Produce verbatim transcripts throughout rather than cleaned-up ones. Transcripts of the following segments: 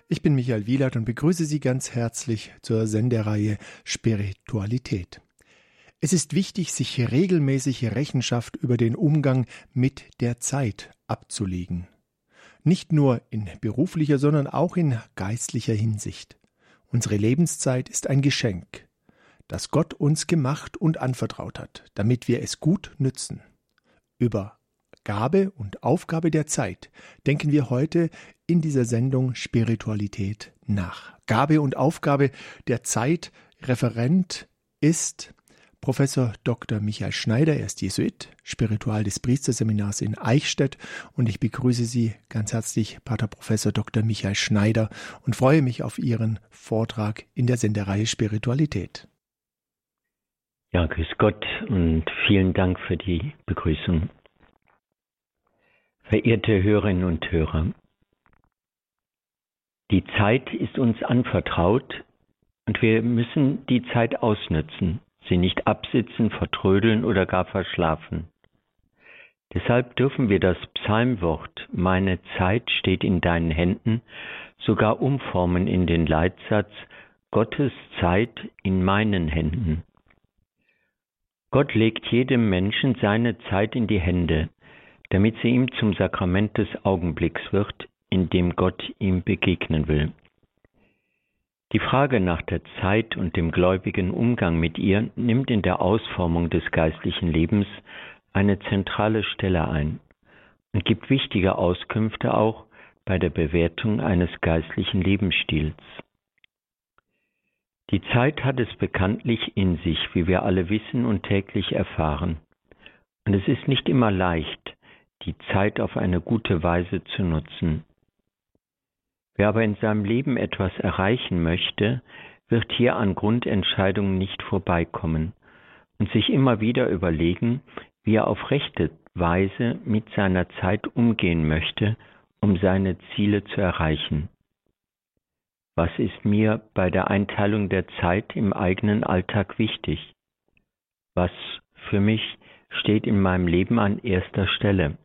Ich bin Michael Wielert und begrüße Sie ganz herzlich zur Sendereihe Spiritualität. Es ist wichtig, sich regelmäßig Rechenschaft über den Umgang mit der Zeit abzulegen. Nicht nur in beruflicher, sondern auch in geistlicher Hinsicht. Unsere Lebenszeit ist ein Geschenk, das Gott uns gemacht und anvertraut hat, damit wir es gut nützen. Über Gabe und Aufgabe der Zeit denken wir heute in dieser Sendung Spiritualität nach. Gabe und Aufgabe der Zeit. Referent ist Professor Doktor Michael Schneider. Er ist Jesuit, Spiritual des Priesterseminars in Eichstätt. Und ich begrüße Sie ganz herzlich, Pater Professor Doktor Michael Schneider, und freue mich auf Ihren Vortrag in der Sendereihe Spiritualität. Ja, grüß Gott und vielen Dank für die Begrüßung. Verehrte Hörerinnen und Hörer, die Zeit ist uns anvertraut und wir müssen die Zeit ausnützen, sie nicht absitzen, vertrödeln oder gar verschlafen. Deshalb dürfen wir das Psalmwort "Meine Zeit steht in deinen Händen" sogar umformen in den Leitsatz "Gottes Zeit in meinen Händen". Gott legt jedem Menschen seine Zeit in die Hände, damit sie ihm zum Sakrament des Augenblicks wird, in dem Gott ihm begegnen will. Die Frage nach der Zeit und dem gläubigen Umgang mit ihr nimmt in der Ausformung des geistlichen Lebens eine zentrale Stelle ein und gibt wichtige Auskünfte auch bei der Bewertung eines geistlichen Lebensstils. Die Zeit hat es bekanntlich in sich, wie wir alle wissen und täglich erfahren. Und es ist nicht immer leicht, die Zeit auf eine gute Weise zu nutzen. Wer aber in seinem Leben etwas erreichen möchte, wird hier an Grundentscheidungen nicht vorbeikommen und sich immer wieder überlegen, wie er auf rechte Weise mit seiner Zeit umgehen möchte, um seine Ziele zu erreichen. Was ist mir bei der Einteilung der Zeit im eigenen Alltag wichtig? Was für mich steht in meinem Leben an erster Stelle?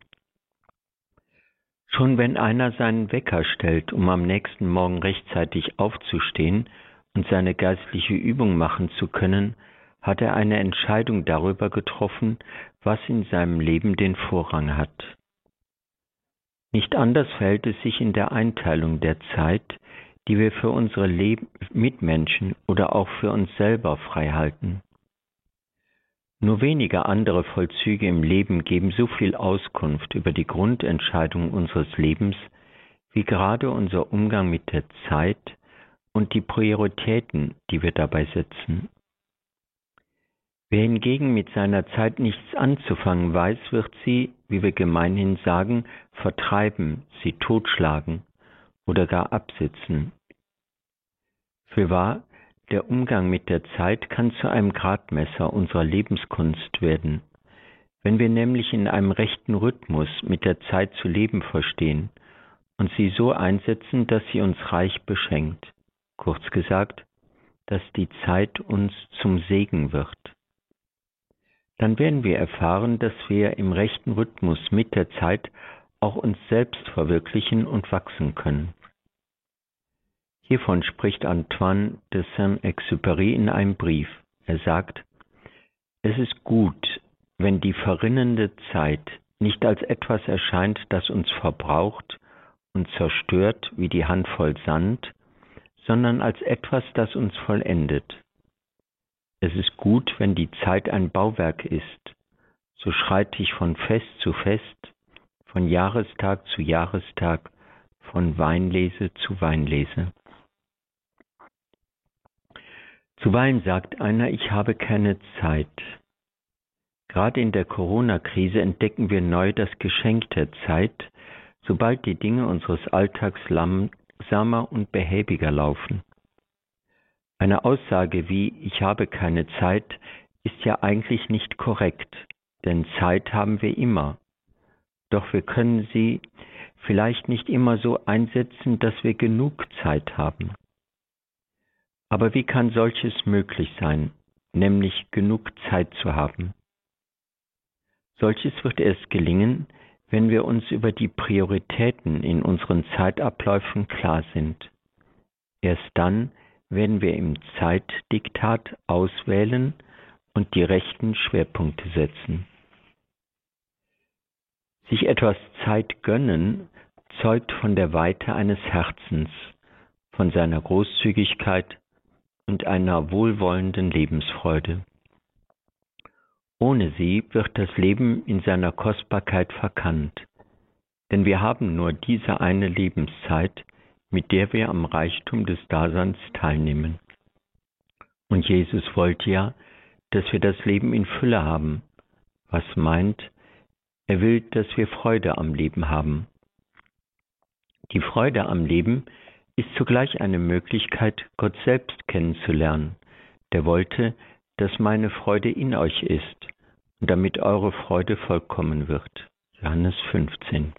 Schon wenn einer seinen Wecker stellt, um am nächsten Morgen rechtzeitig aufzustehen und seine geistliche Übung machen zu können, hat er eine Entscheidung darüber getroffen, was in seinem Leben den Vorrang hat. Nicht anders verhält es sich in der Einteilung der Zeit, die wir für unsere Leb- Mitmenschen oder auch für uns selber freihalten. Nur wenige andere Vollzüge im Leben geben so viel Auskunft über die Grundentscheidung unseres Lebens, wie gerade unser Umgang mit der Zeit und die Prioritäten, die wir dabei setzen. Wer hingegen mit seiner Zeit nichts anzufangen weiß, wird sie, wie wir gemeinhin sagen, vertreiben, sie totschlagen oder gar absitzen. Fürwahr, der Umgang mit der Zeit kann zu einem Gradmesser unserer Lebenskunst werden. Wenn wir nämlich in einem rechten Rhythmus mit der Zeit zu leben verstehen und sie so einsetzen, dass sie uns reich beschenkt, kurz gesagt, dass die Zeit uns zum Segen wird, dann werden wir erfahren, dass wir im rechten Rhythmus mit der Zeit auch uns selbst verwirklichen und wachsen können. Hiervon spricht Antoine de Saint-Exupéry in einem Brief. Er sagt: Es ist gut, wenn die verrinnende Zeit nicht als etwas erscheint, das uns verbraucht und zerstört wie die Handvoll Sand, sondern als etwas, das uns vollendet. Es ist gut, wenn die Zeit ein Bauwerk ist. So schreite ich von Fest zu Fest, von Jahrestag zu Jahrestag, von Weinlese zu Weinlese. Zuweilen sagt einer, ich habe keine Zeit. Gerade in der Corona-Krise entdecken wir neu das Geschenk der Zeit, sobald die Dinge unseres Alltags langsamer und behäbiger laufen. Eine Aussage wie "ich habe keine Zeit" ist ja eigentlich nicht korrekt, denn Zeit haben wir immer. Doch wir können sie vielleicht nicht immer so einsetzen, dass wir genug Zeit haben. Aber wie kann solches möglich sein, nämlich genug Zeit zu haben? Solches wird erst gelingen, wenn wir uns über die Prioritäten in unseren Zeitabläufen klar sind. Erst dann werden wir im Zeitdiktat auswählen und die rechten Schwerpunkte setzen. Sich etwas Zeit gönnen zeugt von der Weite eines Herzens, von seiner Großzügigkeit und einer wohlwollenden Lebensfreude. Ohne sie wird das Leben in seiner Kostbarkeit verkannt, denn wir haben nur diese eine Lebenszeit, mit der wir am Reichtum des Daseins teilnehmen. Und Jesus wollte ja, dass wir das Leben in Fülle haben, was meint, er will, dass wir Freude am Leben haben. Die Freude am Leben ist zugleich eine Möglichkeit, Gott selbst kennenzulernen. Der wollte, dass meine Freude in euch ist und damit eure Freude vollkommen wird. Johannes fünfzehn.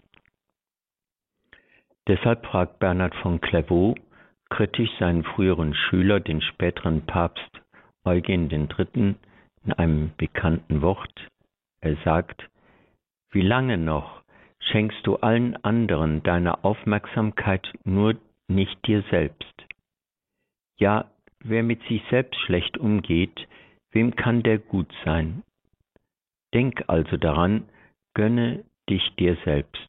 Deshalb fragt Bernhard von Clairvaux kritisch seinen früheren Schüler, den späteren Papst Eugen der Dritte, in einem bekannten Wort. Er sagt: Wie lange noch schenkst du allen anderen deine Aufmerksamkeit, nur nicht dir selbst? Ja, wer mit sich selbst schlecht umgeht, wem kann der gut sein? Denk also daran, gönne dich dir selbst.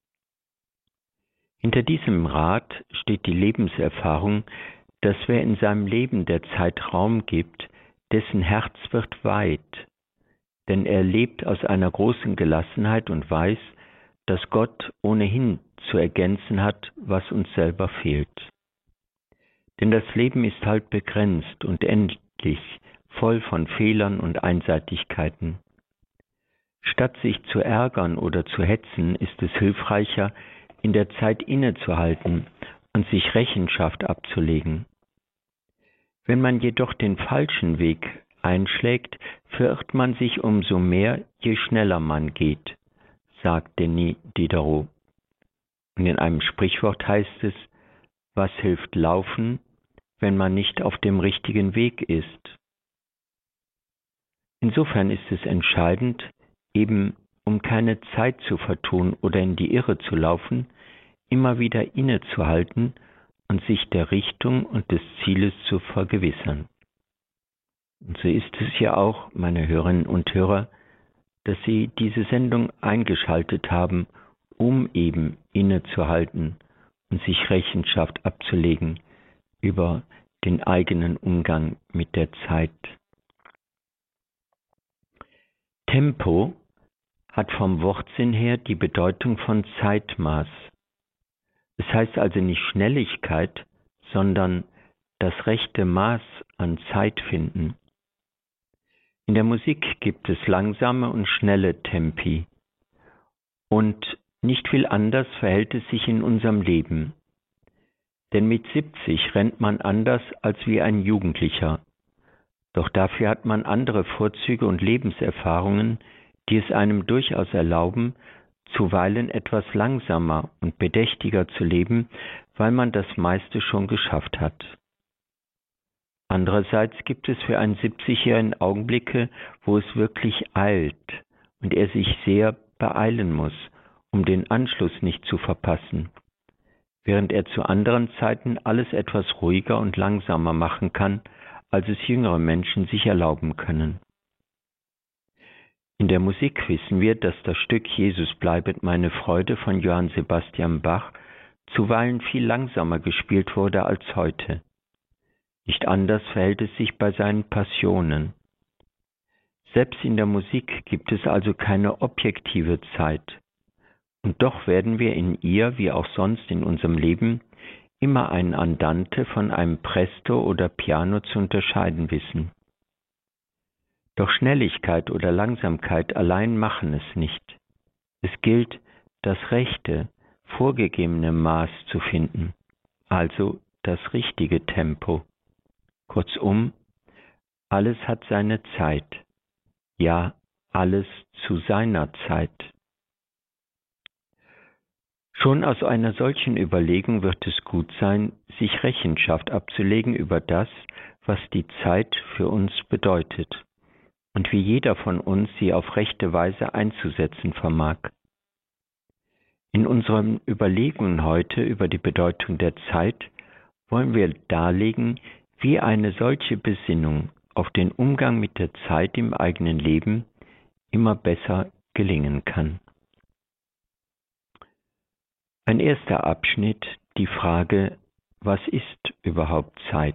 Hinter diesem Rat steht die Lebenserfahrung, dass wer in seinem Leben der Zeit Raum gibt, dessen Herz wird weit, denn er lebt aus einer großen Gelassenheit und weiß, dass Gott ohnehin zu ergänzen hat, was uns selber fehlt. Denn das Leben ist halt begrenzt und endlich, voll von Fehlern und Einseitigkeiten. Statt sich zu ärgern oder zu hetzen, ist es hilfreicher, in der Zeit innezuhalten und sich Rechenschaft abzulegen. Wenn man jedoch den falschen Weg einschlägt, verirrt man sich umso mehr, je schneller man geht, sagt Denis Diderot. Und in einem Sprichwort heißt es: Was hilft laufen, wenn man nicht auf dem richtigen Weg ist? Insofern ist es entscheidend, eben um keine Zeit zu vertun oder in die Irre zu laufen, immer wieder innezuhalten und sich der Richtung und des Zieles zu vergewissern. Und so ist es ja auch, meine Hörerinnen und Hörer, dass Sie diese Sendung eingeschaltet haben, um eben innezuhalten und sich Rechenschaft abzulegen über den eigenen Umgang mit der Zeit. Tempo hat vom Wortsinn her die Bedeutung von Zeitmaß. Es heißt also nicht Schnelligkeit, sondern das rechte Maß an Zeit finden. In der Musik gibt es langsame und schnelle Tempi. Und nicht viel anders verhält es sich in unserem Leben. Denn mit siebzig rennt man anders als wie ein Jugendlicher. Doch dafür hat man andere Vorzüge und Lebenserfahrungen, die es einem durchaus erlauben, zuweilen etwas langsamer und bedächtiger zu leben, weil man das meiste schon geschafft hat. Andererseits gibt es für einen siebzigjährigen Augenblicke, wo es wirklich eilt und er sich sehr beeilen muss, um den Anschluss nicht zu verpassen, während er zu anderen Zeiten alles etwas ruhiger und langsamer machen kann, als es jüngere Menschen sich erlauben können. In der Musik wissen wir, dass das Stück Jesus bleibet meine Freude von Johann Sebastian Bach zuweilen viel langsamer gespielt wurde als heute. Nicht anders verhält es sich bei seinen Passionen. Selbst in der Musik gibt es also keine objektive Zeit. Und doch werden wir in ihr, wie auch sonst in unserem Leben, immer einen Andante von einem Presto oder Piano zu unterscheiden wissen. Doch Schnelligkeit oder Langsamkeit allein machen es nicht. Es gilt, das rechte, vorgegebene Maß zu finden, also das richtige Tempo. Kurzum, alles hat seine Zeit, ja, alles zu seiner Zeit. Schon aus einer solchen Überlegung wird es gut sein, sich Rechenschaft abzulegen über das, was die Zeit für uns bedeutet und wie jeder von uns sie auf rechte Weise einzusetzen vermag. In unseren Überlegungen heute über die Bedeutung der Zeit wollen wir darlegen, wie eine solche Besinnung auf den Umgang mit der Zeit im eigenen Leben immer besser gelingen kann. Ein erster Abschnitt, die Frage, was ist überhaupt Zeit?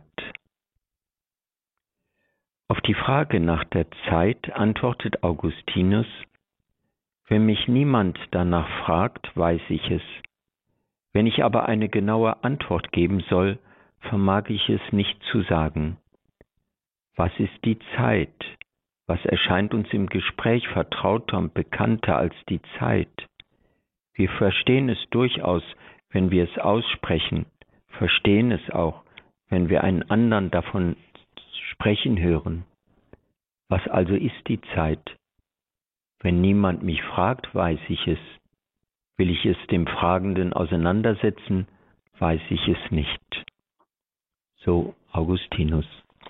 Auf die Frage nach der Zeit antwortet Augustinus: Wenn mich niemand danach fragt, weiß ich es. Wenn ich aber eine genaue Antwort geben soll, vermag ich es nicht zu sagen. Was ist die Zeit? Was erscheint uns im Gespräch vertrauter und bekannter als die Zeit? Wir verstehen es durchaus, wenn wir es aussprechen, verstehen es auch, wenn wir einen anderen davon sprechen hören. Was also ist die Zeit? Wenn niemand mich fragt, weiß ich es. Will ich es dem Fragenden auseinandersetzen, weiß ich es nicht. So Augustinus.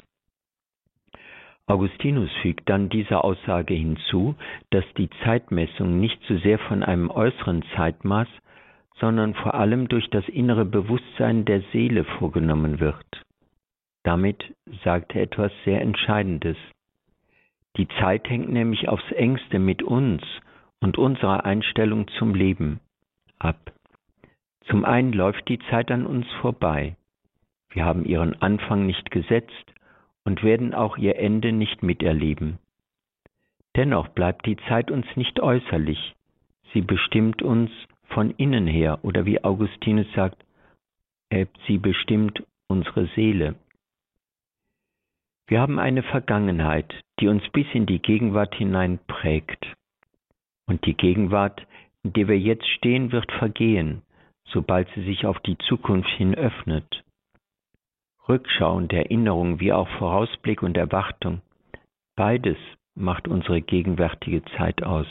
Augustinus fügt dann dieser Aussage hinzu, dass die Zeitmessung nicht so sehr von einem äußeren Zeitmaß, sondern vor allem durch das innere Bewusstsein der Seele vorgenommen wird. Damit sagt er etwas sehr Entscheidendes. Die Zeit hängt nämlich aufs engste mit uns und unserer Einstellung zum Leben ab. Zum einen läuft die Zeit an uns vorbei. Wir haben ihren Anfang nicht gesetzt und werden auch ihr Ende nicht miterleben. Dennoch bleibt die Zeit uns nicht äußerlich. Sie bestimmt uns von innen her, oder wie Augustinus sagt, äh, sie bestimmt unsere Seele. Wir haben eine Vergangenheit, die uns bis in die Gegenwart hinein prägt. Und die Gegenwart, in der wir jetzt stehen, wird vergehen, sobald sie sich auf die Zukunft hin öffnet. Rückschau und Erinnerung wie auch Vorausblick und Erwartung, beides macht unsere gegenwärtige Zeit aus.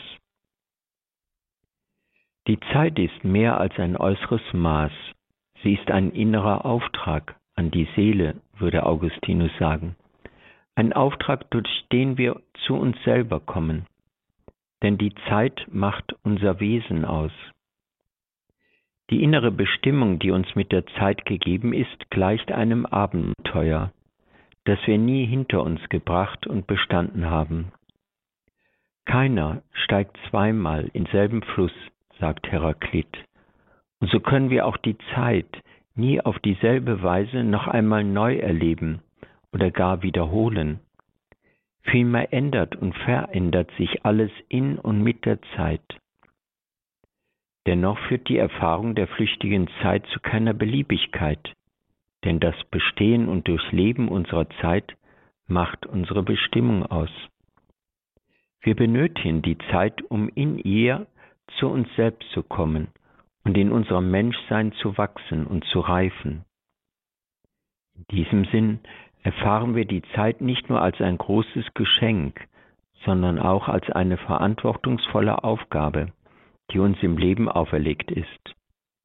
Die Zeit ist mehr als ein äußeres Maß, sie ist ein innerer Auftrag an die Seele, würde Augustinus sagen. Ein Auftrag, durch den wir zu uns selber kommen, denn die Zeit macht unser Wesen aus. Die innere Bestimmung, die uns mit der Zeit gegeben ist, gleicht einem Abenteuer, das wir nie hinter uns gebracht und bestanden haben. Keiner steigt zweimal in selben Fluss, sagt Heraklit, und so können wir auch die Zeit nie auf dieselbe Weise noch einmal neu erleben oder gar wiederholen. Vielmehr ändert und verändert sich alles in und mit der Zeit. Dennoch führt die Erfahrung der flüchtigen Zeit zu keiner Beliebigkeit, denn das Bestehen und Durchleben unserer Zeit macht unsere Bestimmung aus. Wir benötigen die Zeit, um in ihr zu uns selbst zu kommen und in unserem Menschsein zu wachsen und zu reifen. In diesem Sinn erfahren wir die Zeit nicht nur als ein großes Geschenk, sondern auch als eine verantwortungsvolle Aufgabe, die uns im Leben auferlegt ist.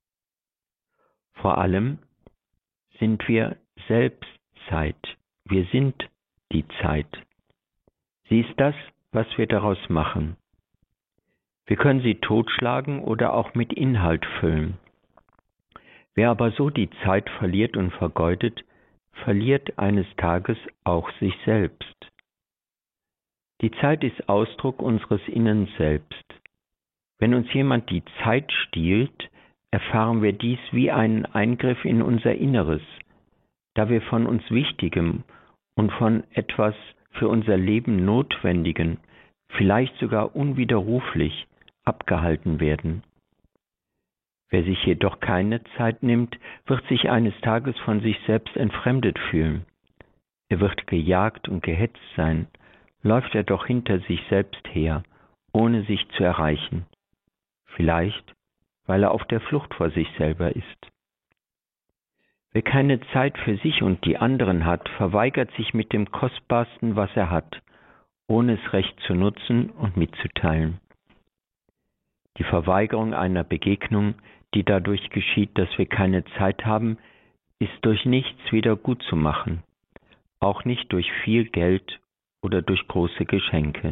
Vor allem sind wir selbst Zeit, wir sind die Zeit. Sie ist das, was wir daraus machen. Wir können sie totschlagen oder auch mit Inhalt füllen. Wer aber so die Zeit verliert und vergeudet, verliert eines Tages auch sich selbst. Die Zeit ist Ausdruck unseres Inneren selbst. Wenn uns jemand die Zeit stiehlt, erfahren wir dies wie einen Eingriff in unser Inneres, da wir von uns Wichtigem und von etwas für unser Leben Notwendigen, vielleicht sogar unwiderruflich, abgehalten werden. Wer sich jedoch keine Zeit nimmt, wird sich eines Tages von sich selbst entfremdet fühlen. Er wird gejagt und gehetzt sein, läuft er doch hinter sich selbst her, ohne sich zu erreichen. Vielleicht, weil er auf der Flucht vor sich selber ist. Wer keine Zeit für sich und die anderen hat, verweigert sich mit dem Kostbarsten, was er hat, ohne es recht zu nutzen und mitzuteilen. Die Verweigerung einer Begegnung, die dadurch geschieht, dass wir keine Zeit haben, ist durch nichts wieder gut zu machen, auch nicht durch viel Geld oder durch große Geschenke.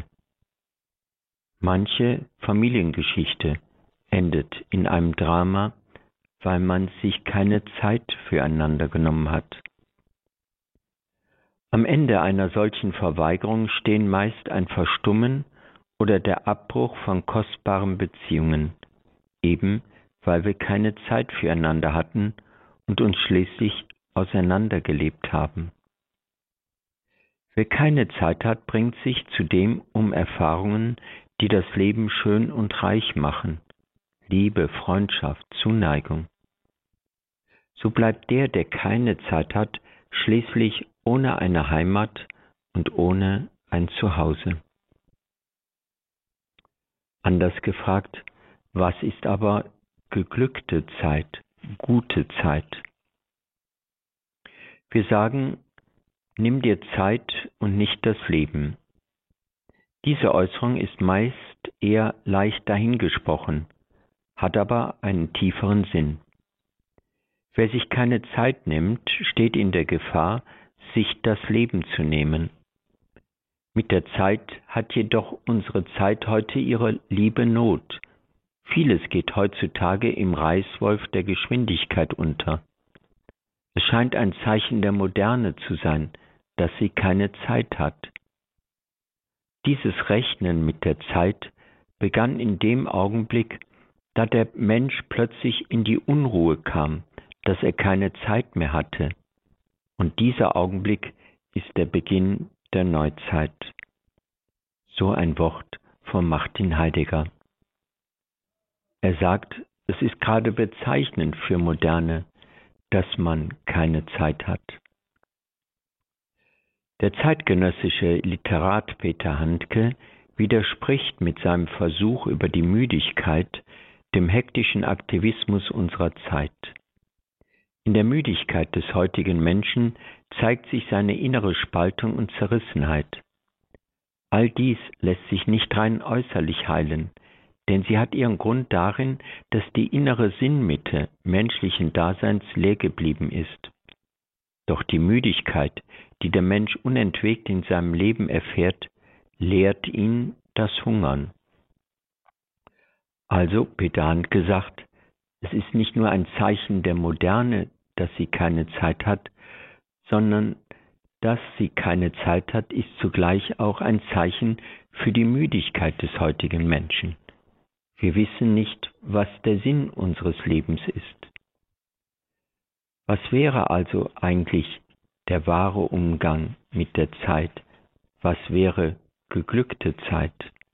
Manche Familiengeschichte endet in einem Drama, weil man sich keine Zeit füreinander genommen hat. Am Ende einer solchen Verweigerung stehen meist ein Verstummen oder der Abbruch von kostbaren Beziehungen, eben weil wir keine Zeit füreinander hatten und uns schließlich auseinandergelebt haben. Wer keine Zeit hat, bringt sich zudem um Erfahrungen, die das Leben schön und reich machen: Liebe, Freundschaft, Zuneigung. So bleibt der, der keine Zeit hat, schließlich ohne eine Heimat und ohne ein Zuhause. Anders gefragt, was ist aber geglückte Zeit, gute Zeit? Wir sagen, nimm dir Zeit und nicht das Leben. Diese Äußerung ist meist eher leicht dahingesprochen, hat aber einen tieferen Sinn. Wer sich keine Zeit nimmt, steht in der Gefahr, sich das Leben zu nehmen. Mit der Zeit hat jedoch unsere Zeit heute ihre liebe Not. Vieles geht heutzutage im Reißwolf der Geschwindigkeit unter. Es scheint ein Zeichen der Moderne zu sein, dass sie keine Zeit hat. Dieses Rechnen mit der Zeit begann in dem Augenblick, da der Mensch plötzlich in die Unruhe kam, dass er keine Zeit mehr hatte. Und dieser Augenblick ist der Beginn der Neuzeit. So ein Wort von Martin Heidegger. Er sagt, es ist gerade bezeichnend für Moderne, dass man keine Zeit hat. Der zeitgenössische Literat Peter Handke widerspricht mit seinem Versuch über die Müdigkeit dem hektischen Aktivismus unserer Zeit. In der Müdigkeit des heutigen Menschen zeigt sich seine innere Spaltung und Zerrissenheit. All dies lässt sich nicht rein äußerlich heilen, denn sie hat ihren Grund darin, dass die innere Sinnmitte menschlichen Daseins leer geblieben ist. Doch die Müdigkeit, die der Mensch unentwegt in seinem Leben erfährt, lehrt ihn das Hungern. Also, Peter Handke sagt, es ist nicht nur ein Zeichen der Moderne, dass sie keine Zeit hat, sondern dass sie keine Zeit hat, ist zugleich auch ein Zeichen für die Müdigkeit des heutigen Menschen. Wir wissen nicht, was der Sinn unseres Lebens ist. Was wäre also eigentlich der wahre Umgang mit der Zeit? Was wäre geglückte Zeit?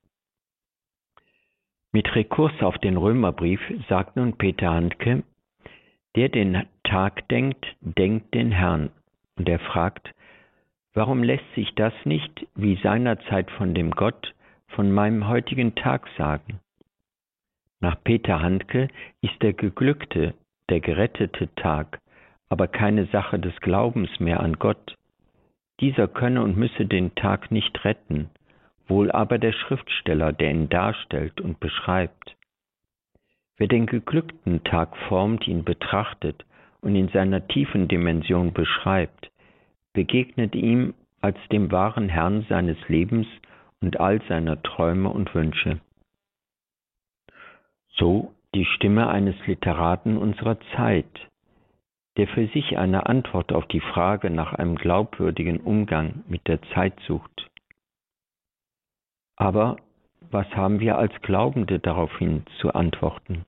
Mit Rekurs auf den Römerbrief sagt nun Peter Handke, der den Tag denkt, denkt den Herrn. Und er fragt, warum lässt sich das nicht, wie seinerzeit von dem Gott, von meinem heutigen Tag sagen? Nach Peter Handke ist der geglückte, der gerettete Tag, aber keine Sache des Glaubens mehr an Gott. Dieser könne und müsse den Tag nicht retten, wohl aber der Schriftsteller, der ihn darstellt und beschreibt. Wer den geglückten Tag formt, ihn betrachtet und in seiner tiefen Dimension beschreibt, begegnet ihm als dem wahren Herrn seines Lebens und all seiner Träume und Wünsche. So die Stimme eines Literaten unserer Zeit, der für sich eine Antwort auf die Frage nach einem glaubwürdigen Umgang mit der Zeit sucht. Aber was haben wir als Glaubende daraufhin zu antworten?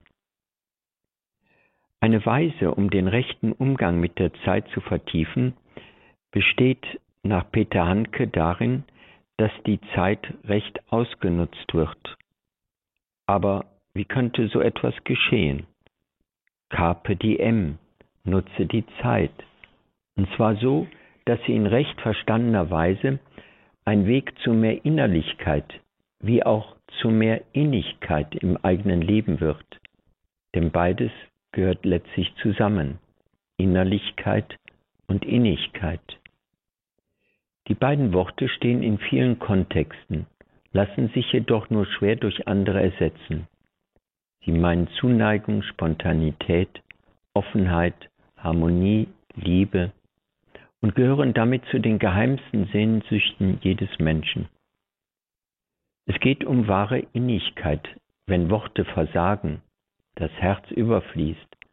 Eine Weise, um den rechten Umgang mit der Zeit zu vertiefen, besteht nach Peter Handke darin, dass die Zeit recht ausgenutzt wird. Aber wie könnte so etwas geschehen? Carpe diem, nutze die Zeit. Und zwar so, dass sie in recht verstandener Weise ein Weg zu mehr Innerlichkeit, wie auch zu mehr Innigkeit im eigenen Leben wird. Denn beides gehört letztlich zusammen, Innerlichkeit und Innigkeit. Die beiden Worte stehen in vielen Kontexten, lassen sich jedoch nur schwer durch andere ersetzen. Sie meinen Zuneigung, Spontanität, Offenheit, Harmonie, Liebe und gehören damit zu den geheimsten Sehnsüchten jedes Menschen. Es geht um wahre Innigkeit, wenn Worte versagen, das Herz überfließt,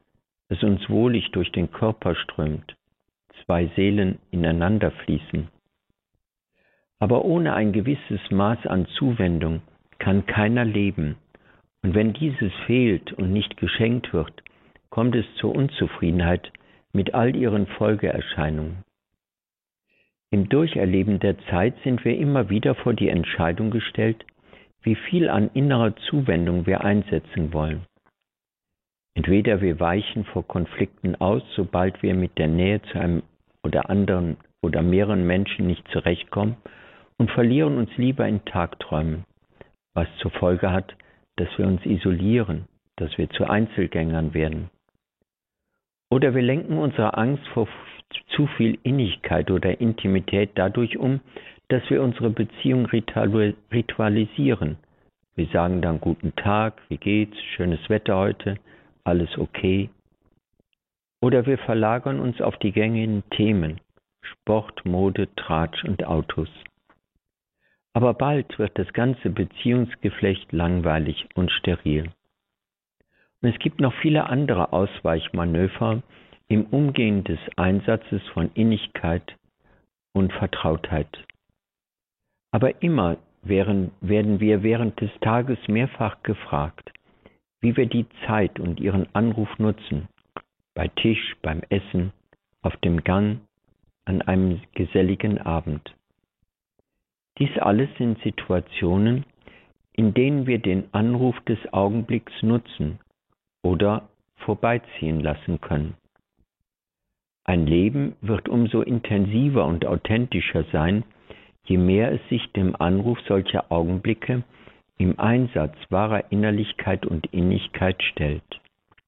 das uns wohlig durch den Körper strömt, zwei Seelen ineinander fließen. Aber ohne ein gewisses Maß an Zuwendung kann keiner leben, und wenn dieses fehlt und nicht geschenkt wird, kommt es zur Unzufriedenheit mit all ihren Folgeerscheinungen. Im Durcherleben der Zeit sind wir immer wieder vor die Entscheidung gestellt, wie viel an innerer Zuwendung wir einsetzen wollen. Entweder wir weichen vor Konflikten aus, sobald wir mit der Nähe zu einem oder anderen oder mehreren Menschen nicht zurechtkommen, und verlieren uns lieber in Tagträumen, was zur Folge hat, dass wir uns isolieren, dass wir zu Einzelgängern werden. Oder wir lenken unsere Angst vor zu viel Innigkeit oder Intimität dadurch um, dass wir unsere Beziehung ritualisieren. Wir sagen dann guten Tag, wie geht's, schönes Wetter heute, alles okay. Oder wir verlagern uns auf die gängigen Themen, Sport, Mode, Tratsch und Autos. Aber bald wird das ganze Beziehungsgeflecht langweilig und steril. Und es gibt noch viele andere Ausweichmanöver im Umgehen des Einsatzes von Innigkeit und Vertrautheit. Aber immer werden, werden wir während des Tages mehrfach gefragt, wie wir die Zeit und ihren Anruf nutzen, bei Tisch, beim Essen, auf dem Gang, an einem geselligen Abend. Dies alles sind Situationen, in denen wir den Anruf des Augenblicks nutzen oder vorbeiziehen lassen können. Ein Leben wird umso intensiver und authentischer sein, je mehr es sich dem Anruf solcher Augenblicke im Einsatz wahrer Innerlichkeit und Innigkeit stellt.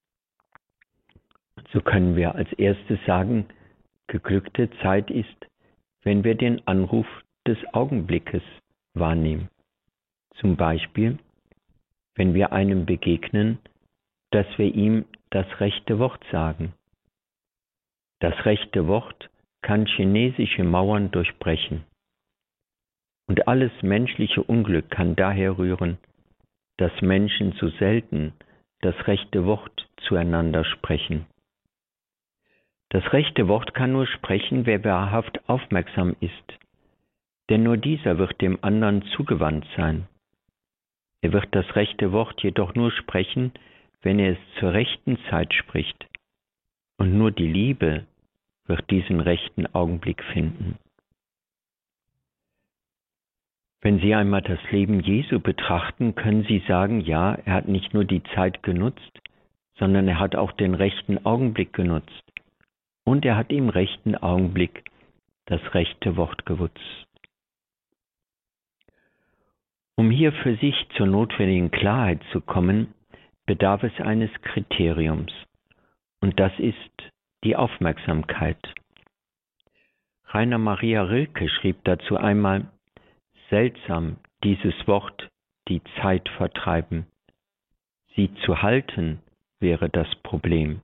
So können wir als erstes sagen, geglückte Zeit ist, wenn wir den Anruf des Augenblickes wahrnehmen. Zum Beispiel, wenn wir einem begegnen, dass wir ihm das rechte Wort sagen. Das rechte Wort kann chinesische Mauern durchbrechen. Und alles menschliche Unglück kann daher rühren, dass Menschen zu selten das rechte Wort zueinander sprechen. Das rechte Wort kann nur sprechen, wer wahrhaft aufmerksam ist, denn nur dieser wird dem anderen zugewandt sein. Er wird das rechte Wort jedoch nur sprechen, wenn er es zur rechten Zeit spricht. Und nur die Liebe wird diesen rechten Augenblick finden. Wenn Sie einmal das Leben Jesu betrachten, können Sie sagen, ja, er hat nicht nur die Zeit genutzt, sondern er hat auch den rechten Augenblick genutzt. Und er hat im rechten Augenblick das rechte Wort gewusst. Um hier für sich zur notwendigen Klarheit zu kommen, bedarf es eines Kriteriums. Und das ist die Aufmerksamkeit. Rainer Maria Rilke schrieb dazu einmal, seltsam dieses Wort, die Zeit vertreiben. Sie zu halten wäre das Problem.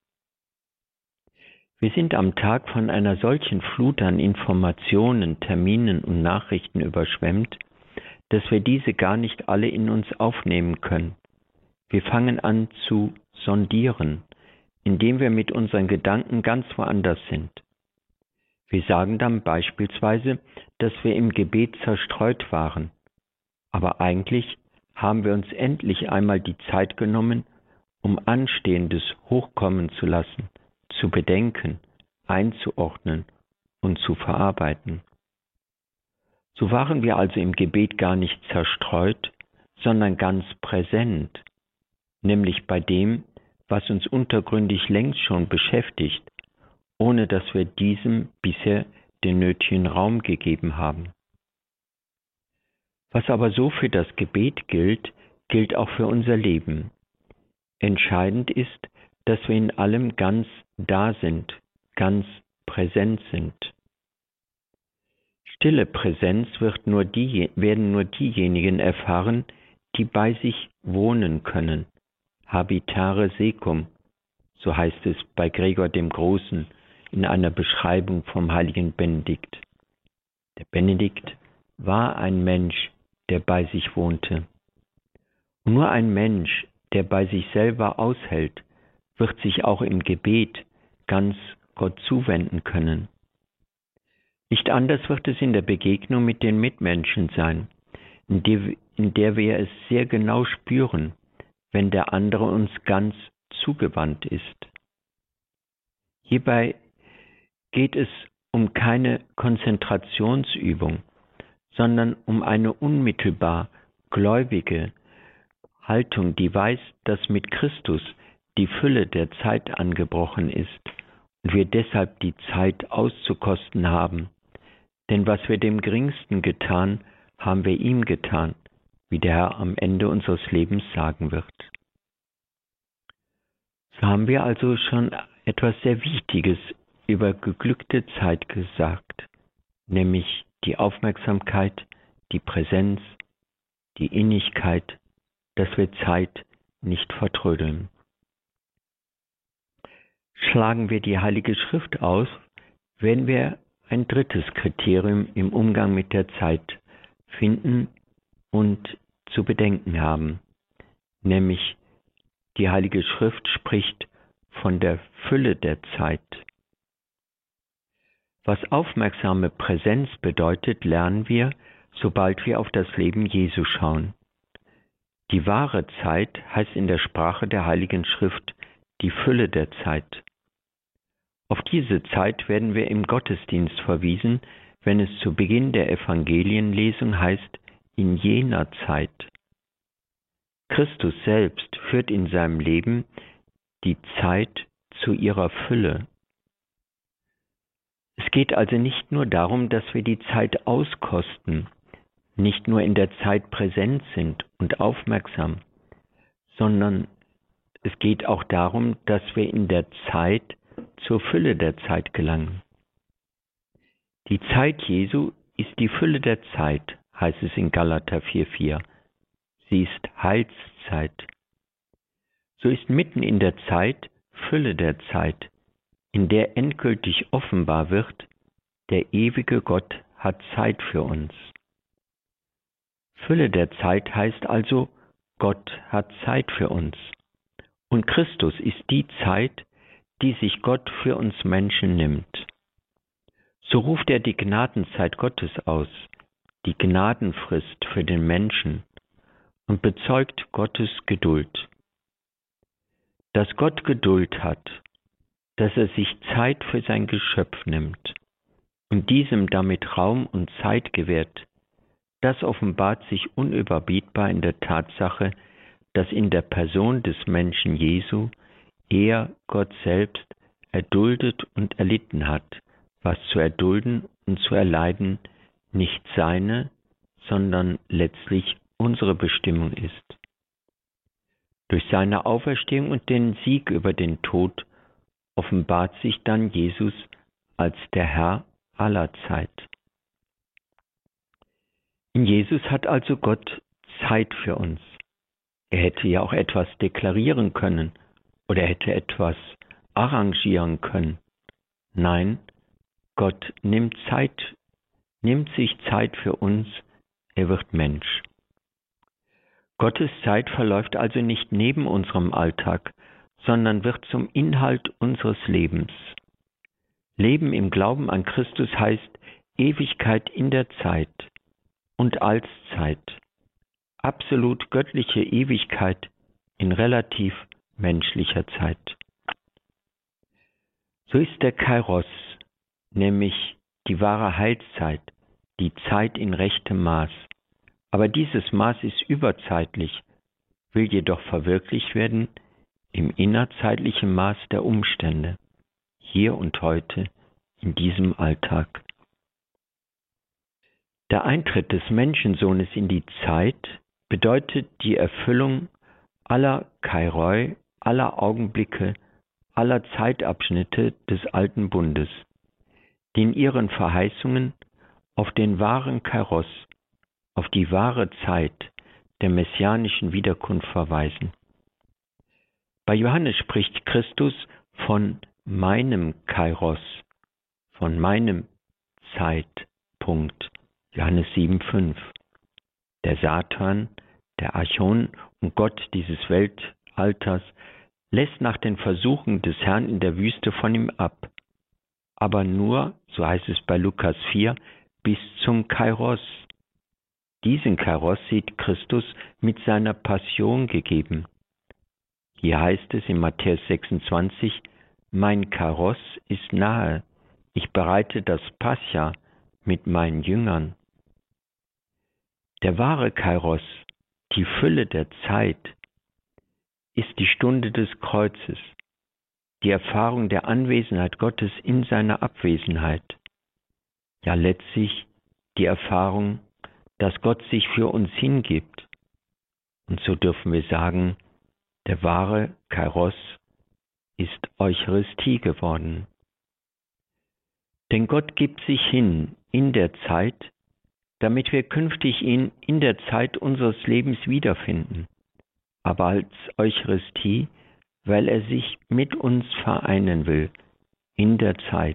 Wir sind am Tag von einer solchen Flut an Informationen, Terminen und Nachrichten überschwemmt, dass wir diese gar nicht alle in uns aufnehmen können. Wir fangen an zu sondieren, indem wir mit unseren Gedanken ganz woanders sind. Wir sagen dann beispielsweise, dass wir im Gebet zerstreut waren, aber eigentlich haben wir uns endlich einmal die Zeit genommen, um Anstehendes hochkommen zu lassen, zu bedenken, einzuordnen und zu verarbeiten. So waren wir also im Gebet gar nicht zerstreut, sondern ganz präsent, nämlich bei dem, was uns untergründig längst schon beschäftigt, ohne dass wir diesem bisher den nötigen Raum gegeben haben. Was aber so für das Gebet gilt, gilt auch für unser Leben. Entscheidend ist, dass wir in allem ganz da sind, ganz präsent sind. Stille Präsenz wird nur die, werden nur diejenigen erfahren, die bei sich wohnen können. Habitare secum, so heißt es bei Gregor dem Großen in einer Beschreibung vom heiligen Benedikt. Der Benedikt war ein Mensch, der bei sich wohnte. Und nur ein Mensch, der bei sich selber aushält, wird sich auch im Gebet ganz Gott zuwenden können. Nicht anders wird es in der Begegnung mit den Mitmenschen sein, in der, in der wir es sehr genau spüren, wenn der andere uns ganz zugewandt ist. Hierbei geht es um keine Konzentrationsübung, sondern um eine unmittelbar gläubige Haltung, die weiß, dass mit Christus die Fülle der Zeit angebrochen ist und wir deshalb die Zeit auszukosten haben. Denn was wir dem Geringsten getan, haben wir ihm getan, wie der Herr am Ende unseres Lebens sagen wird. So haben wir also schon etwas sehr Wichtiges über geglückte Zeit gesagt, nämlich die Aufmerksamkeit, die Präsenz, die Innigkeit, dass wir Zeit nicht vertrödeln. Schlagen wir die Heilige Schrift aus, werden wir ein drittes Kriterium im Umgang mit der Zeit finden und zu bedenken haben, nämlich die Heilige Schrift spricht von der Fülle der Zeit. Was aufmerksame Präsenz bedeutet, lernen wir, sobald wir auf das Leben Jesu schauen. Die wahre Zeit heißt in der Sprache der Heiligen Schrift die Fülle der Zeit. Auf diese Zeit werden wir im Gottesdienst verwiesen, wenn es zu Beginn der Evangelienlesung heißt, in jener Zeit. Christus selbst führt in seinem Leben die Zeit zu ihrer Fülle. Es geht also nicht nur darum, dass wir die Zeit auskosten, nicht nur in der Zeit präsent sind und aufmerksam, sondern es geht auch darum, dass wir in der Zeit zur Fülle der Zeit gelangen. Die Zeit Jesu ist die Fülle der Zeit, heißt es in Galater vier vier. Sie ist Heilszeit. So ist mitten in der Zeit Fülle der Zeit, in der endgültig offenbar wird, der ewige Gott hat Zeit für uns. Fülle der Zeit heißt also, Gott hat Zeit für uns. Und Christus ist die Zeit, die sich Gott für uns Menschen nimmt. So ruft er die Gnadenzeit Gottes aus, die Gnadenfrist für den Menschen, und bezeugt Gottes Geduld. Dass Gott Geduld hat, dass er sich Zeit für sein Geschöpf nimmt und diesem damit Raum und Zeit gewährt, das offenbart sich unüberbietbar in der Tatsache, dass in der Person des Menschen Jesu er, Gott selbst, erduldet und erlitten hat, was zu erdulden und zu erleiden nicht seine, sondern letztlich unsere Bestimmung ist. Durch seine Auferstehung und den Sieg über den Tod offenbart sich dann Jesus als der Herr aller Zeit. In Jesus hat also Gott Zeit für uns. Er hätte ja auch etwas deklarieren können oder hätte etwas arrangieren können. Nein, Gott nimmt Zeit, nimmt sich Zeit für uns, er wird Mensch. Gottes Zeit verläuft also nicht neben unserem Alltag, sondern wird zum Inhalt unseres Lebens. Leben im Glauben an Christus heißt Ewigkeit in der Zeit und als Zeit, absolut göttliche Ewigkeit in relativ menschlicher Zeit. So ist der Kairos, nämlich die wahre Heilszeit, die Zeit in rechtem Maß. Aber dieses Maß ist überzeitlich, will jedoch verwirklicht werden im innerzeitlichen Maß der Umstände, hier und heute, in diesem Alltag. Der Eintritt des Menschensohnes in die Zeit bedeutet die Erfüllung aller Kairoi, aller Augenblicke, aller Zeitabschnitte des alten Bundes, die in ihren Verheißungen auf den wahren Kairos, auf die wahre Zeit der messianischen Wiederkunft verweisen. Bei Johannes spricht Christus von meinem Kairos, von meinem Zeitpunkt, Johannes sieben fünf. Der Satan, der Archon und Gott dieses Weltalters lässt nach den Versuchen des Herrn in der Wüste von ihm ab. Aber nur, so heißt es bei Lukas vier, bis zum Kairos. Diesen Kairos sieht Christus mit seiner Passion gegeben. Hier heißt es in Matthäus sechsundzwanzig, mein Kairos ist nahe, ich bereite das Pascha mit meinen Jüngern. Der wahre Kairos, die Fülle der Zeit, ist die Stunde des Kreuzes, die Erfahrung der Anwesenheit Gottes in seiner Abwesenheit. Ja, letztlich die Erfahrung, dass Gott sich für uns hingibt. Und so dürfen wir sagen, der wahre Kairos ist Eucharistie geworden. Denn Gott gibt sich hin in der Zeit, damit wir künftig ihn in der Zeit unseres Lebens wiederfinden, aber als Eucharistie, weil er sich mit uns vereinen will in der Zeit.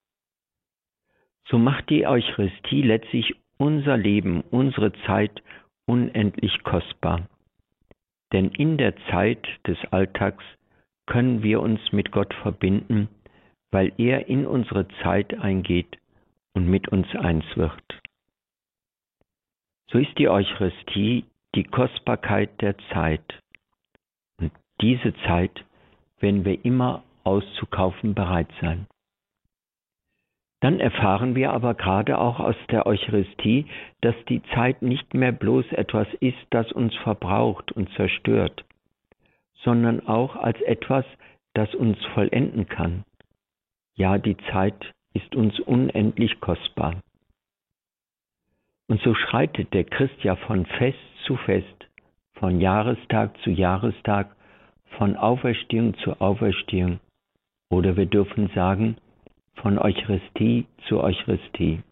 So macht die Eucharistie letztlich unser Leben, unsere Zeit unendlich kostbar. Denn in der Zeit des Alltags können wir uns mit Gott verbinden, weil er in unsere Zeit eingeht und mit uns eins wird. So ist die Eucharistie die Kostbarkeit der Zeit. Und diese Zeit werden wir immer auszukaufen bereit sein. Dann erfahren wir aber gerade auch aus der Eucharistie, dass die Zeit nicht mehr bloß etwas ist, das uns verbraucht und zerstört, sondern auch als etwas, das uns vollenden kann. Ja, die Zeit ist uns unendlich kostbar. Und so schreitet der Christ ja von Fest zu Fest, von Jahrestag zu Jahrestag, von Auferstehung zu Auferstehung. Oder wir dürfen sagen, von Eucharistie zu Eucharistie.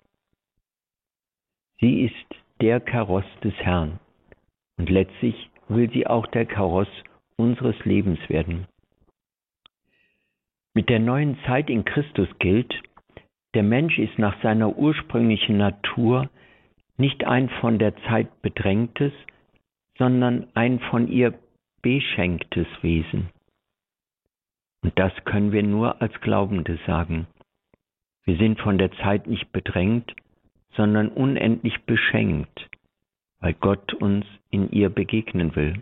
Sie ist der Kaross des Herrn und letztlich will sie auch der Kaross unseres Lebens werden. Mit der neuen Zeit in Christus gilt, der Mensch ist nach seiner ursprünglichen Natur nicht ein von der Zeit bedrängtes, sondern ein von ihr beschenktes Wesen. Und das können wir nur als Glaubende sagen. Wir sind von der Zeit nicht bedrängt, sondern unendlich beschenkt, weil Gott uns in ihr begegnen will.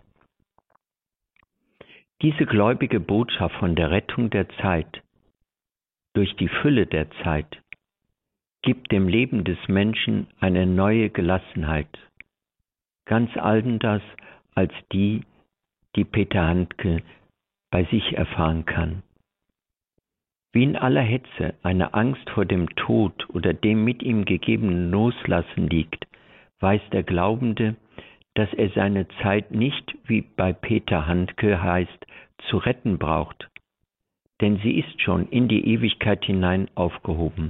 Diese gläubige Botschaft von der Rettung der Zeit durch die Fülle der Zeit gibt dem Leben des Menschen eine neue Gelassenheit, ganz anders als die, die Peter Handke bei sich erfahren kann. Wie in aller Hetze eine Angst vor dem Tod oder dem mit ihm gegebenen Loslassen liegt, weiß der Glaubende, dass er seine Zeit nicht, wie bei Peter Handke heißt, zu retten braucht, denn sie ist schon in die Ewigkeit hinein aufgehoben.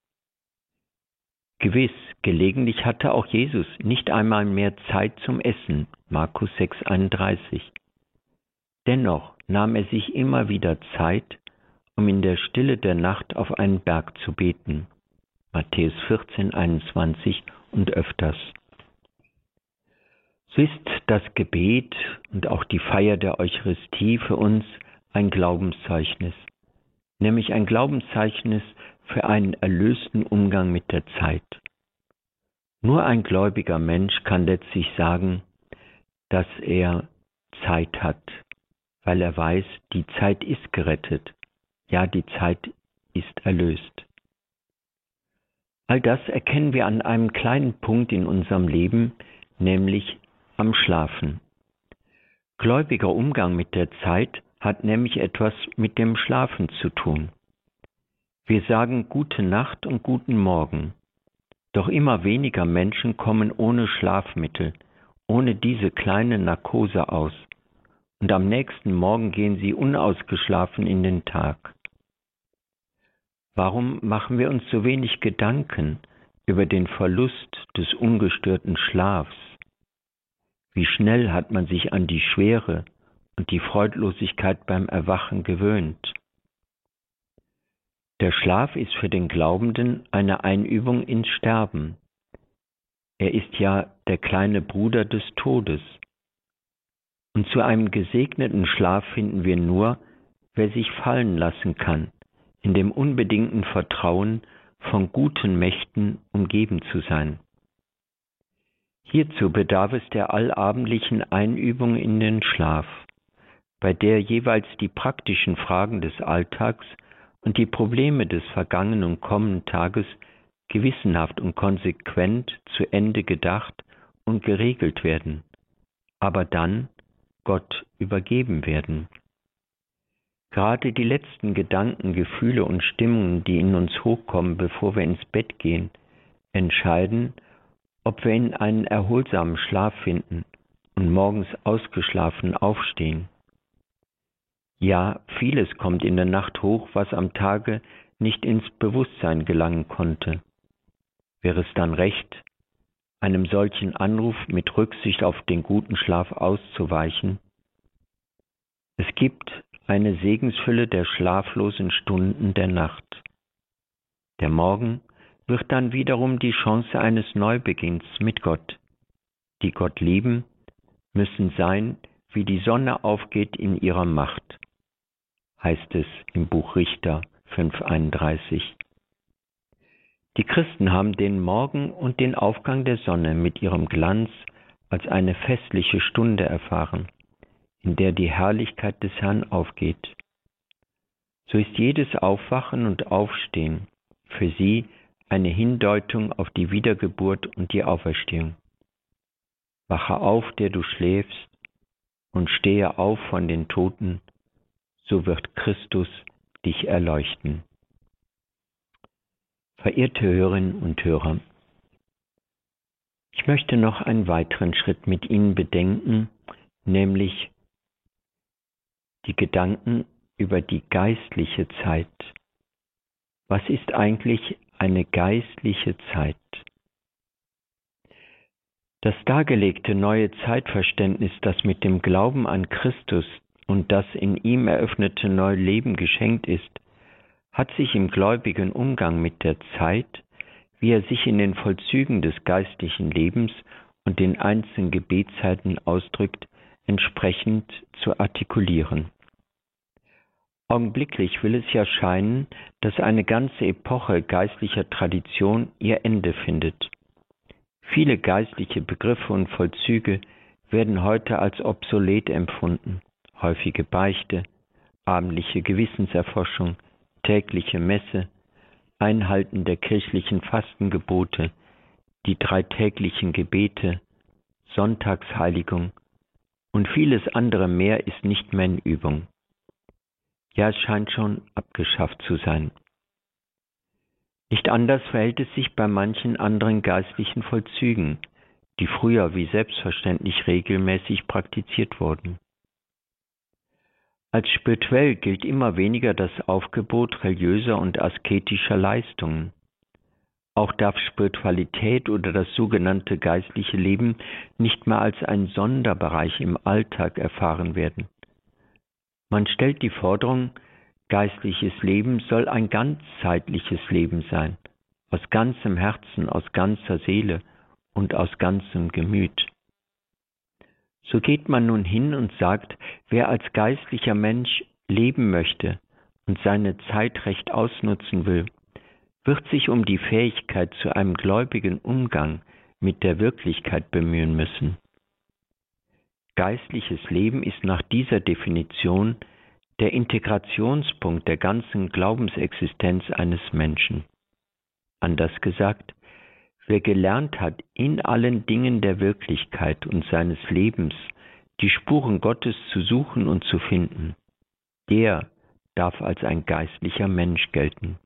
Gewiss, gelegentlich hatte auch Jesus nicht einmal mehr Zeit zum Essen, Markus sechs einunddreißig. Dennoch nahm er sich immer wieder Zeit, um in der Stille der Nacht auf einen Berg zu beten, Matthäus vierzehn einundzwanzig und öfters. So ist das Gebet und auch die Feier der Eucharistie für uns ein Glaubenszeugnis, nämlich ein Glaubenszeugnis für einen erlösten Umgang mit der Zeit. Nur ein gläubiger Mensch kann letztlich sagen, dass er Zeit hat, weil er weiß, die Zeit ist gerettet. Ja, die Zeit ist erlöst. All das erkennen wir an einem kleinen Punkt in unserem Leben, nämlich am Schlafen. Gläubiger Umgang mit der Zeit hat nämlich etwas mit dem Schlafen zu tun. Wir sagen gute Nacht und guten Morgen, doch immer weniger Menschen kommen ohne Schlafmittel, ohne diese kleine Narkose aus, und am nächsten Morgen gehen sie unausgeschlafen in den Tag. Warum machen wir uns so wenig Gedanken über den Verlust des ungestörten Schlafs? Wie schnell hat man sich an die Schwere und die Freudlosigkeit beim Erwachen gewöhnt? Der Schlaf ist für den Glaubenden eine Einübung ins Sterben. Er ist ja der kleine Bruder des Todes. Und zu einem gesegneten Schlaf finden wir nur, wer sich fallen lassen kann, in dem unbedingten Vertrauen, von guten Mächten umgeben zu sein. Hierzu bedarf es der allabendlichen Einübung in den Schlaf, bei der jeweils die praktischen Fragen des Alltags und die Probleme des vergangenen und kommenden Tages gewissenhaft und konsequent zu Ende gedacht und geregelt werden, aber dann Gott übergeben werden. Gerade die letzten Gedanken, Gefühle und Stimmungen, die in uns hochkommen, bevor wir ins Bett gehen, entscheiden, ob wir in einen erholsamen Schlaf finden und morgens ausgeschlafen aufstehen. Ja, vieles kommt in der Nacht hoch, was am Tage nicht ins Bewusstsein gelangen konnte. Wäre es dann recht, einem solchen Anruf mit Rücksicht auf den guten Schlaf auszuweichen? Es gibt eine Segensfülle der schlaflosen Stunden der Nacht. Der Morgen wird dann wiederum die Chance eines Neubeginns mit Gott. Die Gott lieben, müssen sein, wie die Sonne aufgeht in ihrer Macht, heißt es im Buch Richter fünf einunddreißig. Die Christen haben den Morgen und den Aufgang der Sonne mit ihrem Glanz als eine festliche Stunde erfahren, in der die Herrlichkeit des Herrn aufgeht. So ist jedes Aufwachen und Aufstehen für sie eine Hindeutung auf die Wiedergeburt und die Auferstehung. Wache auf, der du schläfst, und stehe auf von den Toten, so wird Christus dich erleuchten. Verehrte Hörerinnen und Hörer, ich möchte noch einen weiteren Schritt mit Ihnen bedenken, nämlich die Gedanken über die geistliche Zeit. Was ist eigentlich eine geistliche Zeit? Das dargelegte neue Zeitverständnis, das mit dem Glauben an Christus und das in ihm eröffnete neue Leben geschenkt ist, hat sich im gläubigen Umgang mit der Zeit, wie er sich in den Vollzügen des geistlichen Lebens und den einzelnen Gebetszeiten ausdrückt, entsprechend zu artikulieren. Augenblicklich will es ja scheinen, dass eine ganze Epoche geistlicher Tradition ihr Ende findet. Viele geistliche Begriffe und Vollzüge werden heute als obsolet empfunden. Häufige Beichte, abendliche Gewissenserforschung, tägliche Messe, Einhalten der kirchlichen Fastengebote, die drei täglichen Gebete, Sonntagsheiligung und vieles andere mehr ist nicht mehr in Übung. Ja, es scheint schon abgeschafft zu sein. Nicht anders verhält es sich bei manchen anderen geistlichen Vollzügen, die früher wie selbstverständlich regelmäßig praktiziert wurden. Als spirituell gilt immer weniger das Aufgebot religiöser und asketischer Leistungen. Auch darf Spiritualität oder das sogenannte geistliche Leben nicht mehr als ein Sonderbereich im Alltag erfahren werden. Man stellt die Forderung, geistliches Leben soll ein ganzheitliches Leben sein, aus ganzem Herzen, aus ganzer Seele und aus ganzem Gemüt. So geht man nun hin und sagt, wer als geistlicher Mensch leben möchte und seine Zeit recht ausnutzen will, wird sich um die Fähigkeit zu einem gläubigen Umgang mit der Wirklichkeit bemühen müssen. Geistliches Leben ist nach dieser Definition der Integrationspunkt der ganzen Glaubensexistenz eines Menschen. Anders gesagt, wer gelernt hat, in allen Dingen der Wirklichkeit und seines Lebens die Spuren Gottes zu suchen und zu finden, der darf als ein geistlicher Mensch gelten.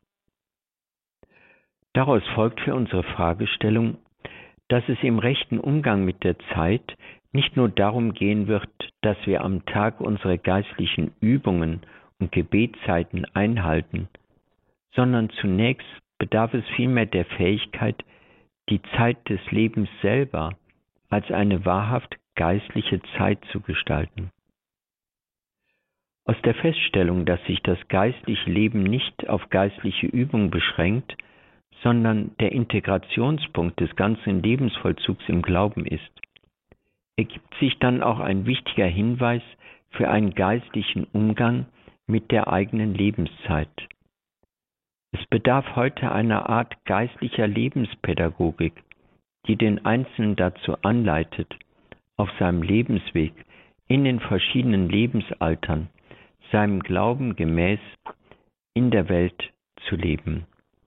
Daraus folgt für unsere Fragestellung, dass es im rechten Umgang mit der Zeit nicht nur darum gehen wird, dass wir am Tag unsere geistlichen Übungen und Gebetszeiten einhalten, sondern zunächst bedarf es vielmehr der Fähigkeit, die Zeit des Lebens selber als eine wahrhaft geistliche Zeit zu gestalten. Aus der Feststellung, dass sich das geistliche Leben nicht auf geistliche Übung beschränkt, sondern der Integrationspunkt des ganzen Lebensvollzugs im Glauben ist, ergibt sich dann auch ein wichtiger Hinweis für einen geistlichen Umgang mit der eigenen Lebenszeit. Es bedarf heute einer Art geistlicher Lebenspädagogik, die den Einzelnen dazu anleitet, auf seinem Lebensweg in den verschiedenen Lebensaltern seinem Glauben gemäß in der Welt zu leben.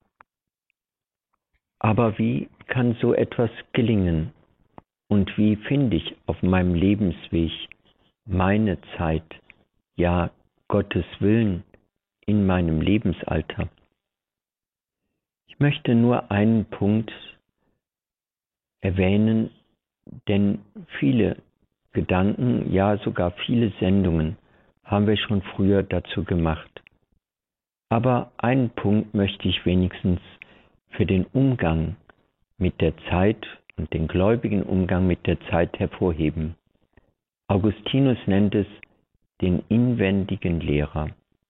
Aber wie kann so etwas gelingen? Und wie finde ich auf meinem Lebensweg meine Zeit, ja Gottes Willen in meinem Lebensalter? Ich möchte nur einen Punkt erwähnen, denn viele Gedanken, ja sogar viele Sendungen haben wir schon früher dazu gemacht. Aber einen Punkt möchte ich wenigstens für den Umgang mit der Zeit und den gläubigen Umgang mit der Zeit hervorheben. Augustinus nennt es den inwendigen Lehrer.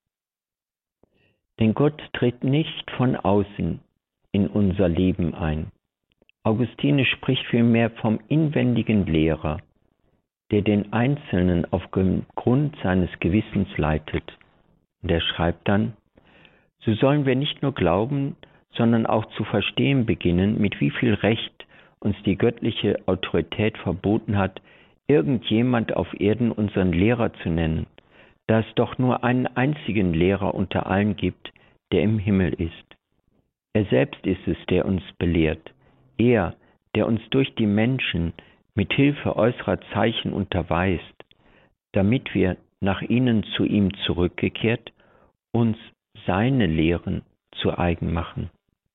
Denn Gott tritt nicht von außen in unser Leben ein. Augustinus spricht vielmehr vom inwendigen Lehrer, der den Einzelnen aufgrund seines Gewissens leitet. Und er schreibt dann: So sollen wir nicht nur glauben, sondern auch zu verstehen beginnen, mit wie viel Recht uns die göttliche Autorität verboten hat, irgendjemand auf Erden unseren Lehrer zu nennen, da es doch nur einen einzigen Lehrer unter allen gibt, der im Himmel ist. Er selbst ist es, der uns belehrt, er, der uns durch die Menschen mit Hilfe äußerer Zeichen unterweist, damit wir nach ihnen zu ihm zurückgekehrt uns seine Lehren zu eigen machen.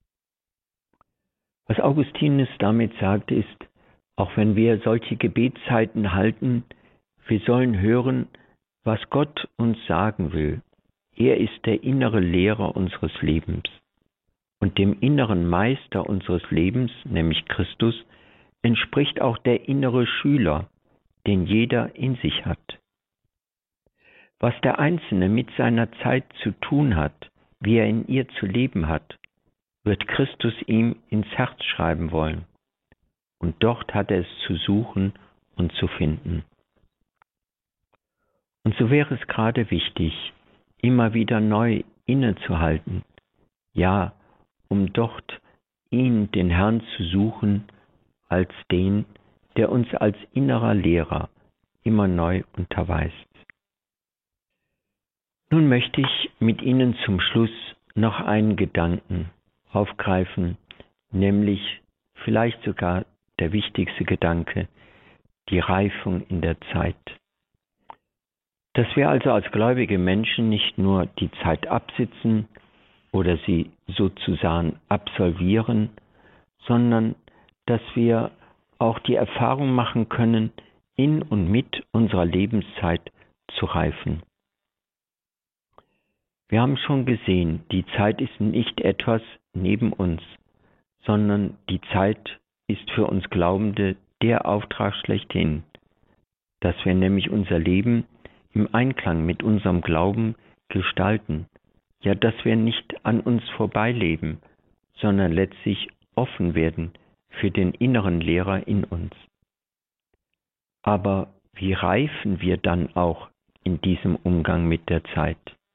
Was Augustinus damit sagt, ist, auch wenn wir solche Gebetszeiten halten, wir sollen hören, was Gott uns sagen will. Er ist der innere Lehrer unseres Lebens. Und dem inneren Meister unseres Lebens, nämlich Christus, entspricht auch der innere Schüler, den jeder in sich hat. Was der Einzelne mit seiner Zeit zu tun hat, wie er in ihr zu leben hat, wird Christus ihm ins Herz schreiben wollen. Und dort hat er es zu suchen und zu finden. Und so wäre es gerade wichtig, immer wieder neu innezuhalten, ja, um dort ihn, den Herrn, zu suchen, als den, der uns als innerer Lehrer immer neu unterweist. Nun möchte ich mit Ihnen zum Schluss noch einen Gedanken aufgreifen, nämlich vielleicht sogar der wichtigste Gedanke, die Reifung in der Zeit. Dass wir also als gläubige Menschen nicht nur die Zeit absitzen oder sie sozusagen absolvieren, sondern dass wir auch die Erfahrung machen können, in und mit unserer Lebenszeit zu reifen. Wir haben schon gesehen, die Zeit ist nicht etwas neben uns, sondern die Zeit ist für uns Glaubende der Auftrag schlechthin, dass wir nämlich unser Leben im Einklang mit unserem Glauben gestalten, ja, dass wir nicht an uns vorbeileben, sondern letztlich offen werden für den inneren Lehrer in uns. Aber wie reifen wir dann auch in diesem Umgang mit der Zeit?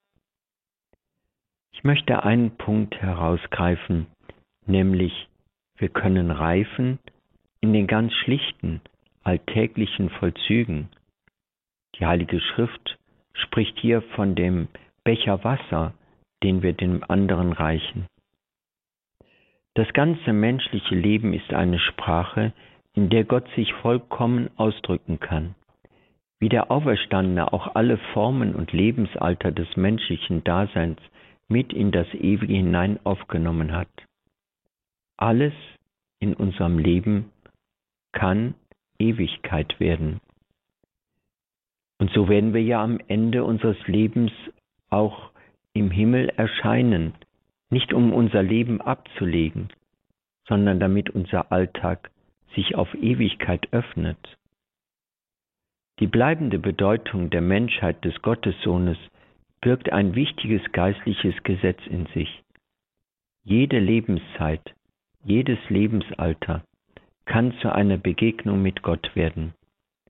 Ich möchte einen Punkt herausgreifen, nämlich wir können reifen in den ganz schlichten, alltäglichen Vollzügen. Die Heilige Schrift spricht hier von dem Becher Wasser, den wir dem anderen reichen. Das ganze menschliche Leben ist eine Sprache, in der Gott sich vollkommen ausdrücken kann. Wie der Auferstandene auch alle Formen und Lebensalter des menschlichen Daseins mit in das Ewige hinein aufgenommen hat. Alles in unserem Leben kann Ewigkeit werden. Und so werden wir ja am Ende unseres Lebens auch im Himmel erscheinen, nicht um unser Leben abzulegen, sondern damit unser Alltag sich auf Ewigkeit öffnet. Die bleibende Bedeutung der Menschheit des Gottessohnes birgt ein wichtiges geistliches Gesetz in sich. Jede Lebenszeit, jedes Lebensalter kann zu einer Begegnung mit Gott werden.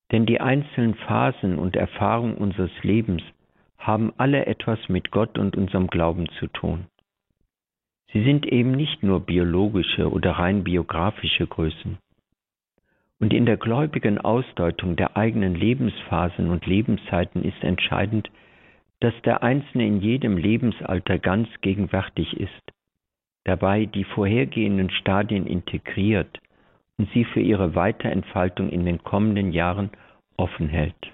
Denn die einzelnen Phasen und Erfahrungen unseres Lebens haben alle etwas mit Gott und unserem Glauben zu tun. Sie sind eben nicht nur biologische oder rein biografische Größen. Und in der gläubigen Ausdeutung der eigenen Lebensphasen und Lebenszeiten ist entscheidend, dass der Einzelne in jedem Lebensalter ganz gegenwärtig ist, dabei die vorhergehenden Stadien integriert und sie für ihre Weiterentfaltung in den kommenden Jahren offen hält.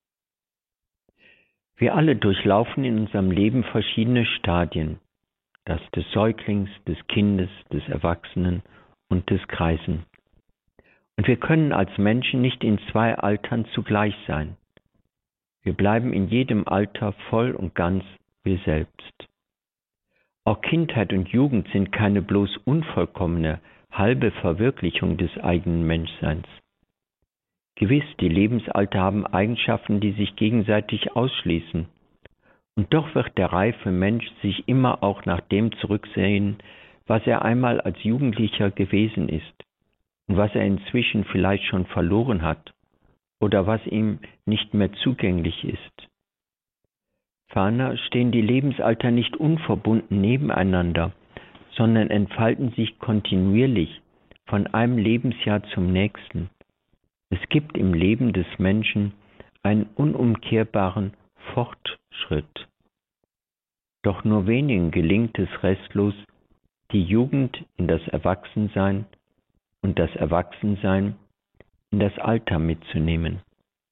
Wir alle durchlaufen in unserem Leben verschiedene Stadien, das des Säuglings, des Kindes, des Erwachsenen und des Greisen. Und wir können als Menschen nicht in zwei Altern zugleich sein. Wir bleiben in jedem Alter voll und ganz wir selbst. Auch Kindheit und Jugend sind keine bloß unvollkommene, halbe Verwirklichung des eigenen Menschseins. Gewiss, die Lebensalter haben Eigenschaften, die sich gegenseitig ausschließen. Und doch wird der reife Mensch sich immer auch nach dem zurücksehen, was er einmal als Jugendlicher gewesen ist und was er inzwischen vielleicht schon verloren hat oder was ihm nicht mehr zugänglich ist. Ferner stehen die Lebensalter nicht unverbunden nebeneinander, sondern entfalten sich kontinuierlich von einem Lebensjahr zum nächsten. Es gibt im Leben des Menschen einen unumkehrbaren Fortschritt. Doch nur wenigen gelingt es restlos, die Jugend in das Erwachsensein und das Erwachsensein in das Alter mitzunehmen.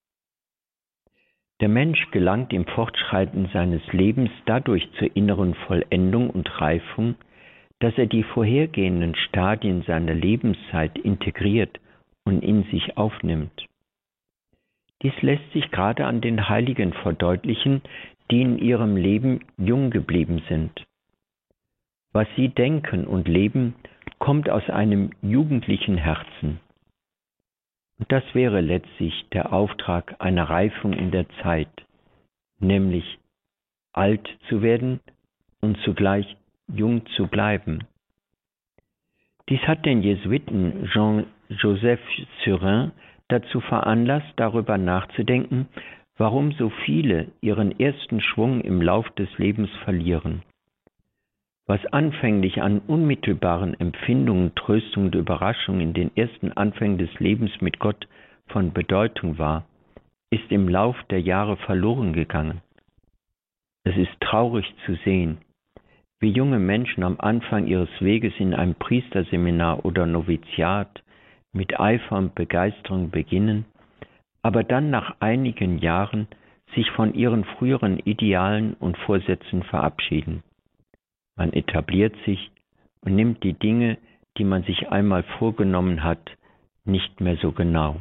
Der Mensch gelangt im Fortschreiten seines Lebens dadurch zur inneren Vollendung und Reifung, dass er die vorhergehenden Stadien seiner Lebenszeit integriert und in sich aufnimmt. Dies lässt sich gerade an den Heiligen verdeutlichen, die in ihrem Leben jung geblieben sind. Was sie denken und leben, kommt aus einem jugendlichen Herzen. Und das wäre letztlich der Auftrag einer Reifung in der Zeit, nämlich alt zu werden und zugleich jung zu bleiben. Dies hat den Jesuiten Jean-Joseph Surin dazu veranlasst, darüber nachzudenken, warum so viele ihren ersten Schwung im Lauf des Lebens verlieren. Was anfänglich an unmittelbaren Empfindungen, Tröstung und Überraschung in den ersten Anfängen des Lebens mit Gott von Bedeutung war, ist im Lauf der Jahre verloren gegangen. Es ist traurig zu sehen, wie junge Menschen am Anfang ihres Weges in einem Priesterseminar oder Noviziat mit Eifer und Begeisterung beginnen, aber dann nach einigen Jahren sich von ihren früheren Idealen und Vorsätzen verabschieden. Man etabliert sich und nimmt die Dinge, die man sich einmal vorgenommen hat, nicht mehr so genau.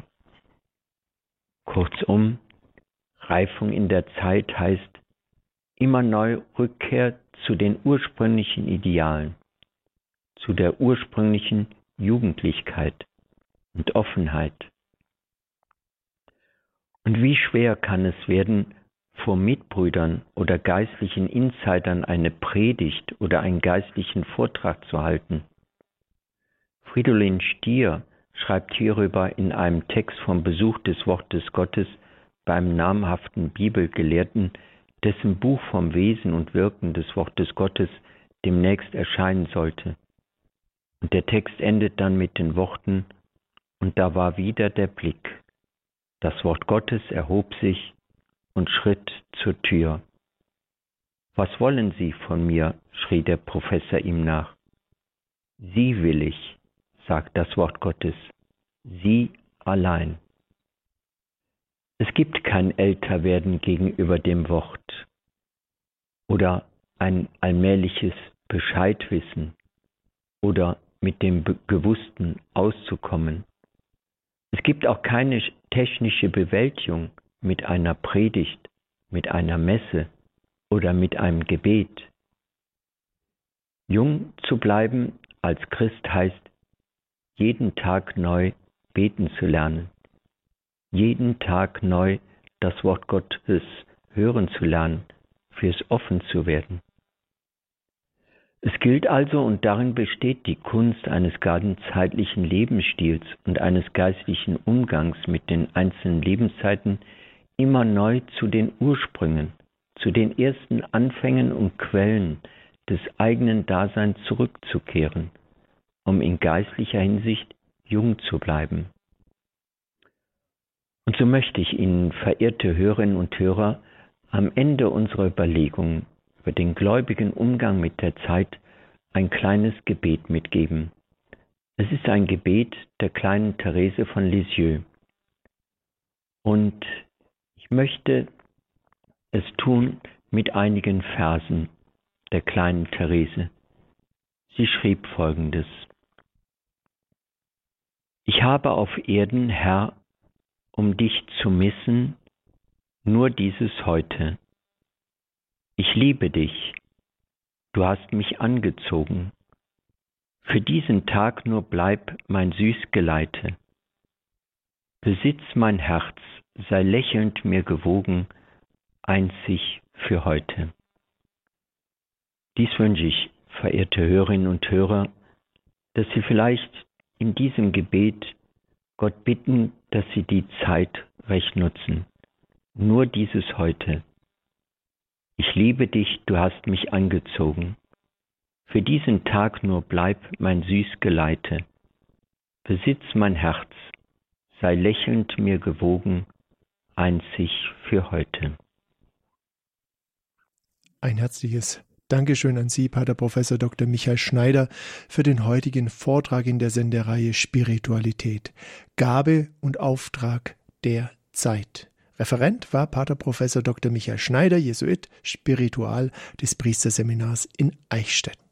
Kurzum, Reifung in der Zeit heißt immer neu Rückkehr zu den ursprünglichen Idealen, zu der ursprünglichen Jugendlichkeit und Offenheit. Und wie schwer kann es werden, vor Mitbrüdern oder geistlichen Insidern eine Predigt oder einen geistlichen Vortrag zu halten. Fridolin Stier schreibt hierüber in einem Text vom Besuch des Wortes Gottes beim namhaften Bibelgelehrten, dessen Buch vom Wesen und Wirken des Wortes Gottes demnächst erscheinen sollte. Und der Text endet dann mit den Worten: Und da war wieder der Blick. Das Wort Gottes erhob sich und schritt zur Tür. Was wollen Sie von mir? Schrie der Professor ihm nach. Sie will ich, sagt das Wort Gottes, Sie allein. Es gibt kein Älterwerden gegenüber dem Wort oder ein allmähliches Bescheidwissen oder mit dem Gewussten auszukommen. Es gibt auch keine technische Bewältigung mit einer Predigt, mit einer Messe oder mit einem Gebet. Jung zu bleiben als Christ heißt, jeden Tag neu beten zu lernen, jeden Tag neu das Wort Gottes hören zu lernen, fürs offen zu werden. Es gilt also, und darin besteht die Kunst eines ganzheitlichen Lebensstils und eines geistlichen Umgangs mit den einzelnen Lebenszeiten, immer neu zu den Ursprüngen, zu den ersten Anfängen und Quellen des eigenen Daseins zurückzukehren, um in geistlicher Hinsicht jung zu bleiben. Und so möchte ich Ihnen, verehrte Hörerinnen und Hörer, am Ende unserer Überlegungen über den gläubigen Umgang mit der Zeit ein kleines Gebet mitgeben. Es ist ein Gebet der kleinen Therese von Lisieux. Und ich möchte es tun mit einigen Versen der kleinen Therese. Sie schrieb Folgendes: Ich habe auf Erden, Herr, um dich zu missen, nur dieses Heute. Ich liebe dich, du hast mich angezogen. Für diesen Tag nur bleib mein süß Geleite. Besitz mein Herz, sei lächelnd mir gewogen, einzig für heute. Dies wünsche ich, verehrte Hörerinnen und Hörer, dass Sie vielleicht in diesem Gebet Gott bitten, dass Sie die Zeit recht nutzen. Nur dieses Heute. Ich liebe dich, du hast mich angezogen. Für diesen Tag nur bleib mein süß Geleite. Besitz mein Herz, sei lächelnd mir gewogen, einzig für heute. Ein herzliches Dankeschön an Sie, Pater Professor Doktor Michael Schneider, für den heutigen Vortrag in der Sendereihe Spiritualität. Gabe und Auftrag der Zeit. Referent war Pater Professor Doktor Michael Schneider, Jesuit, Spiritual des Priesterseminars in Eichstätt.